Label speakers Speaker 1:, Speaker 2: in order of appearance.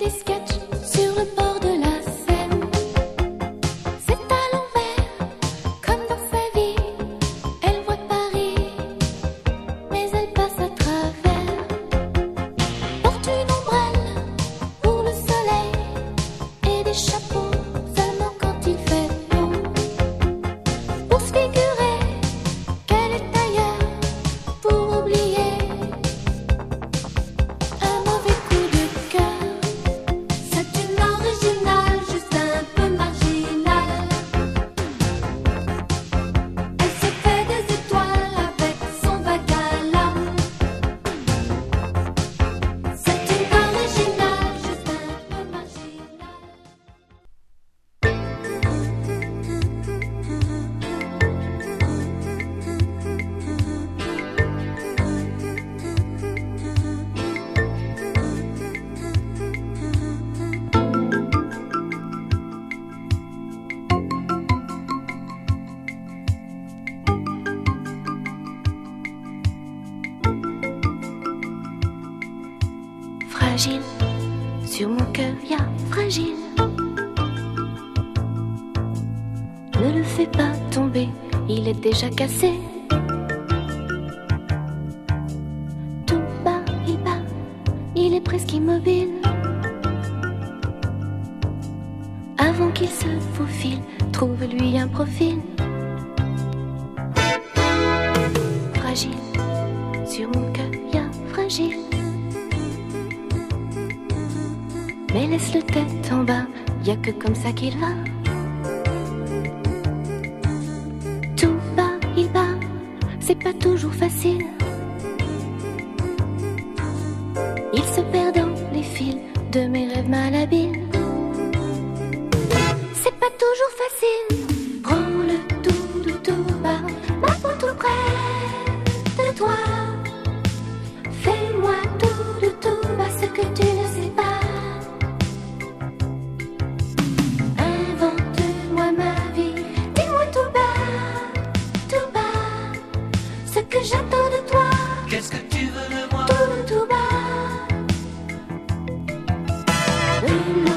Speaker 1: des sketchs sur le bord de la Seine. C'est à l'envers, comme dans sa vie. Elle voit Paris, mais elle passe à travers. Porte une ombrelle pour le soleil et des chapeaux seulement quand il fait beau. Pour se figurer qu'elle est ailleurs, pour oublier un mauvais coup de cœur. C'est une originale, juste un peu marginale. Elle se fait des étoiles avec son bac à l'âme. C'est une originale, juste un peu marginale. Fragile, sur mon cœur y a fragile. Ne le fais pas tomber, il est déjà cassé. Tout bas, il est presque immobile. Avant qu'il se faufile, trouve-lui un profil. Fragile, sur mon cœur y a fragile. Mais laisse le tête en bas, y a que comme ça qu'il va. Tout bas, c'est pas toujours facile. Il se perd dans les fils de mes rêves malhabiles. C'est pas toujours facile. Prends le tout bas, ma peau tout près de toi. Fais-moi tout bas ce que tu ne sais pas. Invente-moi ma vie, dis-moi tout bas, ce que j'attends de toi.
Speaker 2: Qu'est-ce que tu veux de moi?
Speaker 1: Tout bas.